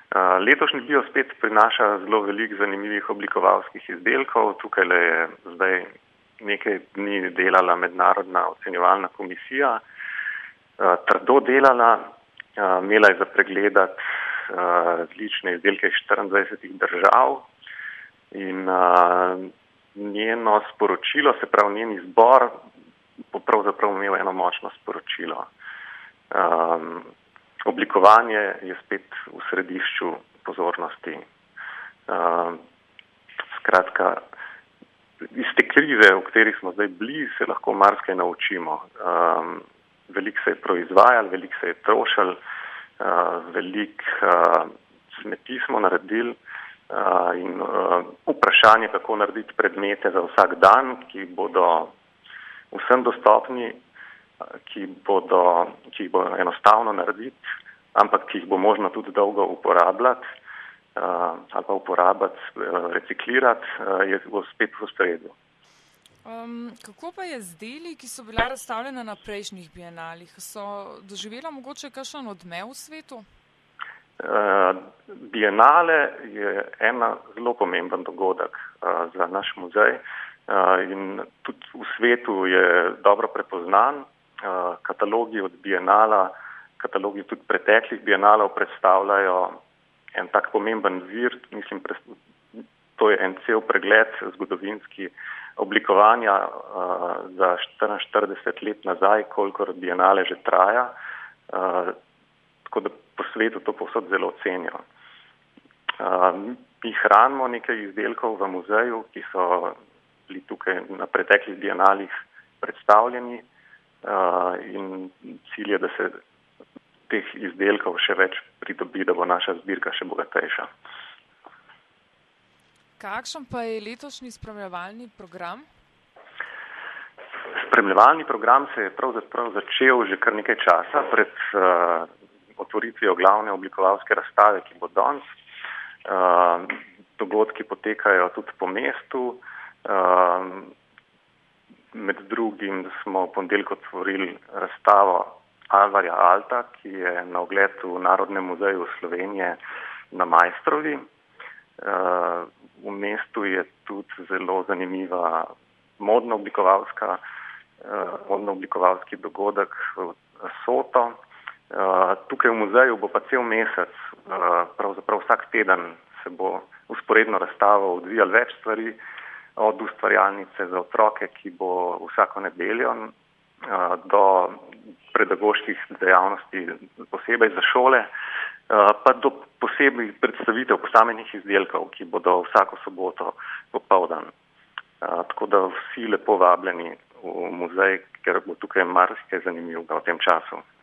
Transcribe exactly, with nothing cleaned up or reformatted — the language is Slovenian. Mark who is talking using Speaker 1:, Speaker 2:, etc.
Speaker 1: Letošnji bio spet prinaša zelo veliko zanimivih oblikovalskih izdelkov. Tukaj je zdaj nekaj dni delala mednarodna ocenjevalna komisija, trdo delala, imela je za pregledati različne izdelke iz štiriindvajsetih držav in njeno sporočilo, se pravi njen izbor, bo pravzaprav imel eno močno sporočilo. Oblikovanje je spet v središču pozornosti. Skratka, iz te krize, v kateri smo zdaj bili, se lahko marsikaj naučimo. Veliko se je proizvajalo, veliko se je trošilo, veliko smeti smo naredili in vprašanje, kako narediti predmete za vsak dan, ki bodo vsem dostopni, ki bodo, ki jih bo enostavno narediti, ampak ki jih bo možno tudi dolgo uporabljati ali pa uporabiti, reciklirati, je spet v ospredju.
Speaker 2: Um, kako pa je z deli, ki so bila razstavljena na prejšnjih bienalih? So doživela mogoče kakšen odmev v svetu?
Speaker 1: Uh, bienale je ena zelo pomemben dogodek uh, za naš muzej uh, in tudi v svetu je dobro prepoznan. Uh, katalogi od bienala, katalogi tudi preteklih bienalov predstavljajo en tak pomemben vir, mislim, to je en cel pregled zgodovinski oblikovanja uh, za štiriinštirideset let nazaj, kolikor bienale že traja, uh, tako da po svetu to povsod zelo cenijo. Uh, mi hranimo nekaj izdelkov v muzeju, ki so bili tukaj na preteklih bienalih predstavljeni uh, in cilj je, da se teh izdelkov še več pridobi, da bo naša zbirka še bogatejša.
Speaker 2: Kakšen pa je letošnji spremljevalni program?
Speaker 1: Spremljevalni program se je pravzaprav začel že kar nekaj časa pred uh, otvoritvijo glavne oblikovalske razstave, ki bo danes. Uh, dogodki potekajo tudi po mestu. Uh, med drugim smo v ponedeljek otvorili razstavo Alvarja Alta, ki je na ogled v Narodnem muzeju Slovenije na Maistrovi. V mestu je tudi zelo zanimiva modno-oblikovalska, modno-oblikovalski dogodek Soto. Tukaj v muzeju bo pa cel mesec, pravzaprav vsak teden se bo vzporedno razstavo odvijalo več stvari, od ustvarjalnice za otroke, ki bo vsako nedeljo, do pedagoških dejavnosti posebej za šole, pa do posebnih predstavitev posameznih izdelkov, ki bodo vsako soboto popoldan. Tako da vsi lepo vabljeni v muzej, ker bo tukaj marsikaj zanimivega v tem času.